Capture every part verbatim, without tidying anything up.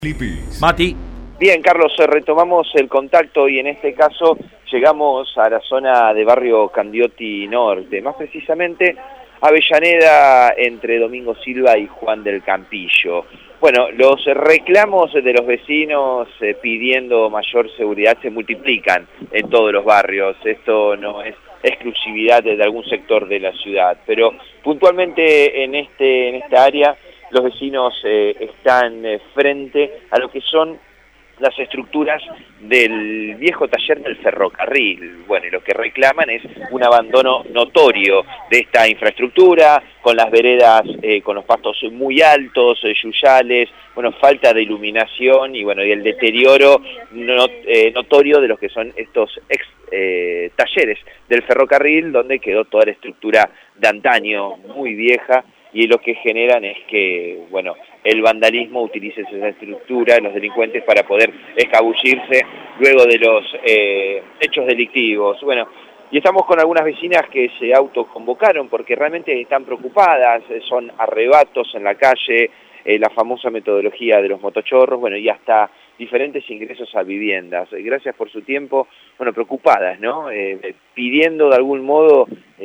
Mati. Bien, Carlos, retomamos el contacto y en este caso llegamos a la zona de barrio Candioti Norte, más precisamente Avellaneda entre Domingo Silva y Juan del Campillo. Bueno, los reclamos de los vecinos eh, pidiendo mayor seguridad se multiplican en todos los barrios. Esto no es exclusividad de algún sector de la ciudad, pero puntualmente en, este, en esta área los vecinos eh, están eh, frente a lo que son las estructuras del viejo taller del ferrocarril. Bueno, y lo que reclaman es un abandono notorio de esta infraestructura, con las veredas, eh, con los pastos muy altos, eh, yuyales, bueno, falta de iluminación y bueno, y el deterioro not, eh, notorio de los que son estos ex eh, talleres del ferrocarril, donde quedó toda la estructura de antaño, muy vieja, y lo que generan es que, bueno, el vandalismo utilice esa estructura, los delincuentes, para poder escabullirse luego de los eh, hechos delictivos. Bueno, y estamos con algunas vecinas que se autoconvocaron porque realmente están preocupadas, son arrebatos en la calle, eh, la famosa metodología de los motochorros, bueno, y hasta diferentes ingresos a viviendas. Gracias por su tiempo, bueno, preocupadas, ¿no? Eh, pidiendo de algún modo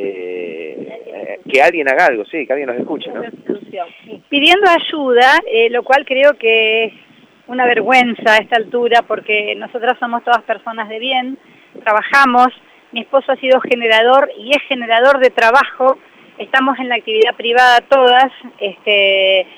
eh, que alguien haga algo, sí, que alguien nos escuche, ¿no? Pidiendo ayuda, eh, lo cual creo que es una vergüenza a esta altura, porque nosotras somos todas personas de bien, trabajamos, mi esposo ha sido generador y es generador de trabajo, estamos en la actividad privada todas, este...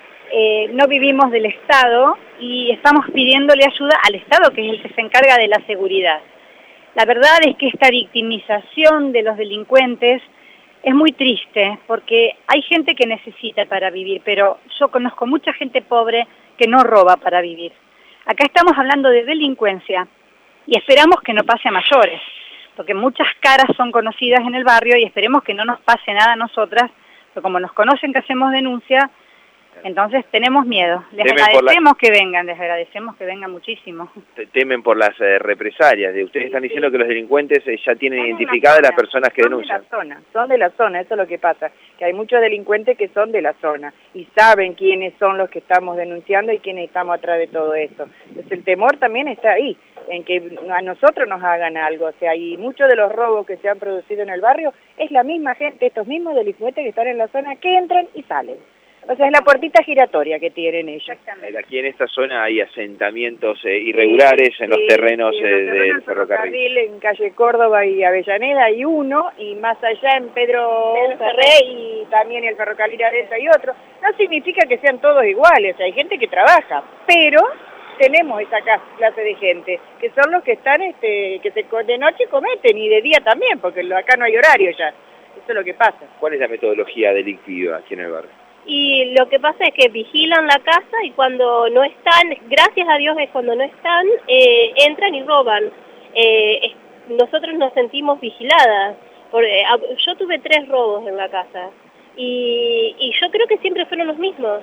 Eh, no vivimos del Estado y estamos pidiéndole ayuda al Estado, que es el que se encarga de la seguridad. La verdad es que esta victimización de los delincuentes es muy triste, porque hay gente que necesita para vivir, pero yo conozco mucha gente pobre que no roba para vivir. Acá estamos hablando de delincuencia y esperamos que no pase a mayores, porque muchas caras son conocidas en el barrio y esperemos que no nos pase nada a nosotras, porque como nos conocen que hacemos denuncia, entonces tenemos miedo. Les temen agradecemos la... que vengan, les agradecemos que vengan muchísimo. Temen por las eh, represalias. Ustedes sí, están diciendo sí. que los delincuentes eh, ya tienen son identificadas las personas que son denuncian. De la zona, son de la zona, eso es lo que pasa, que hay muchos delincuentes que son de la zona y saben quiénes son los que estamos denunciando y quiénes estamos atrás de todo esto. Entonces el temor también está ahí, en que a nosotros nos hagan algo. O sea, y muchos de los robos que se han producido en el barrio es la misma gente, estos mismos delincuentes que están en la zona, que entran y salen. O sea, es la puertita giratoria que tienen ellos. Aquí en esta zona hay asentamientos eh, irregulares sí, en los sí, terrenos, sí, eh, del terrenos ferrocarril. En calle Córdoba y Avellaneda hay uno, y más allá en Pedro Ferré y también el ferrocarril Arenza hay otro. No significa que sean todos iguales, hay gente que trabaja, pero tenemos esa clase de gente, que son los que están, este, que se, de noche cometen y de día también, porque acá no hay horario ya. Eso es lo que pasa. ¿Cuál es la metodología delictiva aquí en el barrio? Y lo que pasa es que vigilan la casa y cuando no están, gracias a Dios es cuando no están, eh, entran y roban. Eh, es, nosotros nos sentimos vigiladas. Por, eh, yo tuve tres robos en la casa y, y yo creo que siempre fueron los mismos.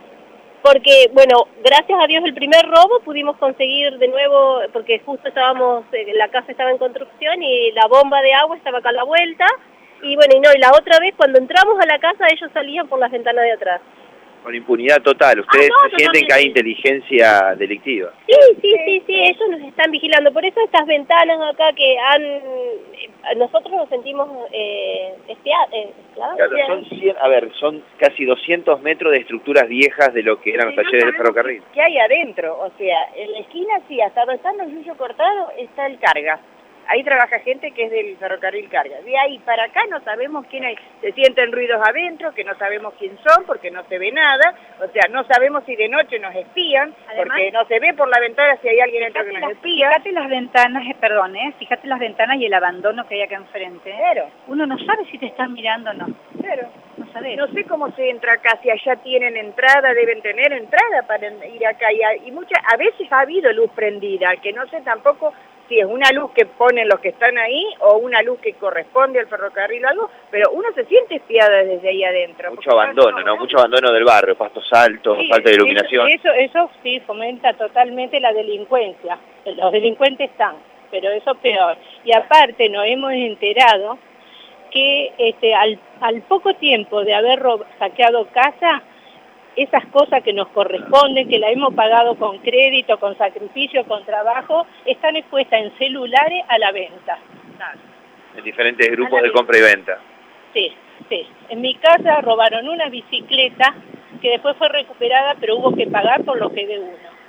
Porque, bueno, gracias a Dios el primer robo pudimos conseguir de nuevo, porque justo estábamos, eh, la casa estaba en construcción y la bomba de agua estaba acá a la vuelta. Y bueno, y no, y la otra vez cuando entramos a la casa ellos salían por las ventanas de atrás. Con impunidad total, ¿ustedes ah, no, sienten que hay inteligencia delictiva? Sí, sí, sí, sí, ellos nos están vigilando, por eso estas ventanas acá que han... Nosotros nos sentimos eh, espiados. Eh, claro, son cien, a ver, son casi doscientos metros de estructuras viejas de lo que eran sí, los talleres no del ferrocarril. ¿Qué hay adentro? O sea, en la esquina sí, hasta donde están los yuyos cortados está el carga. Ahí trabaja gente que es del ferrocarril carga. De ahí para acá no sabemos quién hay. Se sienten ruidos adentro, que no sabemos quién son, porque no se ve nada. O sea, no sabemos si de noche nos espían, además, porque no se ve por la ventana si hay alguien dentro que nos espía. Fíjate las ventanas, eh, perdón, eh, fíjate las ventanas y el abandono que hay acá enfrente. Claro. Uno no sabe si te están mirando o no. Claro. No sabés. No sé cómo se entra acá, si allá tienen entrada, deben tener entrada para ir acá. Y, a, y muchas, a veces ha habido luz prendida, que no sé tampoco... si es una luz que ponen los que están ahí o una luz que corresponde al ferrocarril o algo, pero uno se siente espiada desde ahí adentro. Mucho abandono, ¿no? Mucho abandono del barrio, pastos altos, sí, falta de iluminación. Eso, eso sí fomenta totalmente la delincuencia. Los delincuentes están, pero eso peor. Y aparte nos hemos enterado que este, al, al poco tiempo de haber saqueado casa, esas cosas que nos corresponden, que la hemos pagado con crédito, con sacrificio, con trabajo, están expuestas en celulares a la venta. En diferentes grupos de compra y venta. Sí, sí. En mi casa robaron una bicicleta que después fue recuperada, pero hubo que pagar por lo que de uno.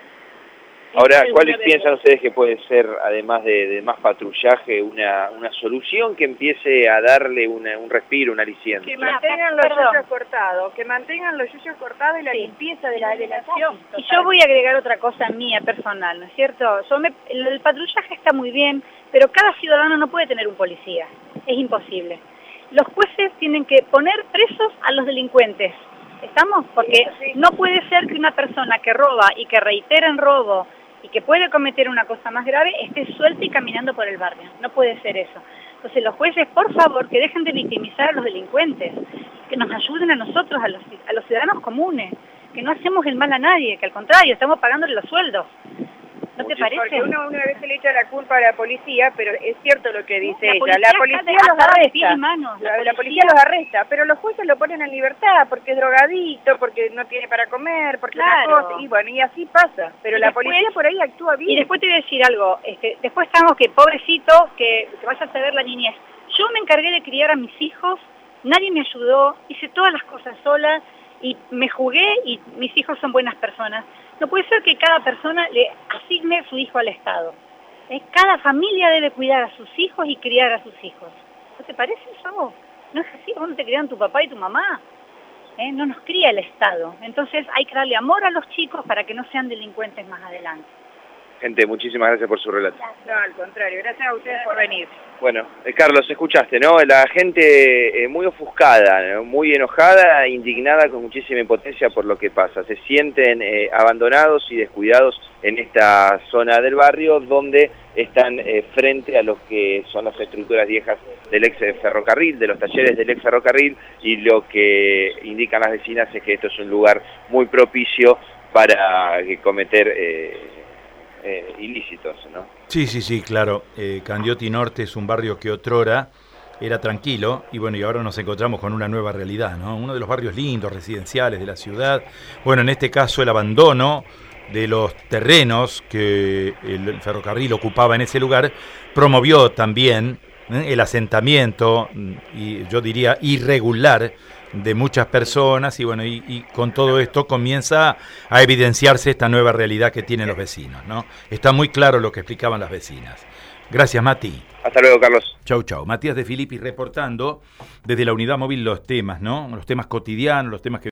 Ahora, ¿cuáles piensan ustedes que puede ser, además de, de más patrullaje, una, una solución que empiece a darle una, un respiro, un aliciente? Que mantengan los yuyos cortados, que mantengan los yuyos cortados y la sí. limpieza de la delegación. Y yo voy a agregar otra cosa mía personal, ¿no es cierto? Yo me, el, el patrullaje está muy bien, pero cada ciudadano no puede tener un policía, es imposible. Los jueces tienen que poner presos a los delincuentes, ¿estamos? Porque sí, sí. no puede ser que una persona que roba y que reitera en robo y que puede cometer una cosa más grave, esté suelta y caminando por el barrio. No puede ser eso. Entonces los jueces, por favor, que dejen de victimizar a los delincuentes, que nos ayuden a nosotros, a los, a los ciudadanos comunes, que no hacemos el mal a nadie, que al contrario, estamos pagándole los sueldos. ¿No te parece? Porque uno una vez se le echa la culpa a la policía, pero es cierto lo que dice la ella. Policía la policía de, los arresta. De manos, la, la, policía... la policía los arresta, pero los jueces lo ponen en libertad porque es drogadito, porque no tiene para comer, porque claro. una cosa, y bueno, y así pasa. Pero y la después, policía por ahí actúa bien. Y después te voy a decir algo, este, después estamos que pobrecito, que, que vaya a saber la niñez. Yo me encargué de criar a mis hijos, nadie me ayudó, hice todas las cosas sola y me jugué y mis hijos son buenas personas. No puede ser que cada persona le asigne su hijo al Estado. ¿Eh? Cada familia debe cuidar a sus hijos y criar a sus hijos. ¿No te parece eso a vos? No es así, vos no te criaron tu papá y tu mamá. ¿Eh? No nos cría el Estado. Entonces hay que darle amor a los chicos para que no sean delincuentes más adelante. Gente, muchísimas gracias por su relato. No, al contrario, gracias a ustedes por venir. Bueno, eh, Carlos, escuchaste, ¿no? La gente eh, muy ofuscada, ¿no? Muy enojada, indignada, con muchísima impotencia por lo que pasa. Se sienten eh, abandonados y descuidados en esta zona del barrio donde están eh, frente a lo que son las estructuras viejas del ex ferrocarril, de los talleres del ex ferrocarril, y lo que indican las vecinas es que esto es un lugar muy propicio para eh, cometer... Eh, Eh, ilícitos, ¿no? Sí, sí, sí, claro. Eh, Candioti Norte es un barrio que otrora era tranquilo y bueno, y ahora nos encontramos con una nueva realidad, ¿no? Uno de los barrios lindos, residenciales de la ciudad. Bueno, en este caso el abandono de los terrenos que el ferrocarril ocupaba en ese lugar promovió también ¿eh? el asentamiento, y yo diría irregular, de muchas personas y bueno, y, y con todo esto comienza a evidenciarse esta nueva realidad que tienen los vecinos, ¿no? Está muy claro lo que explicaban las vecinas. Gracias, Mati. Hasta luego, Carlos. Chau, chau. Matías de Filippi reportando desde la unidad móvil los temas, ¿no? Los temas cotidianos, los temas que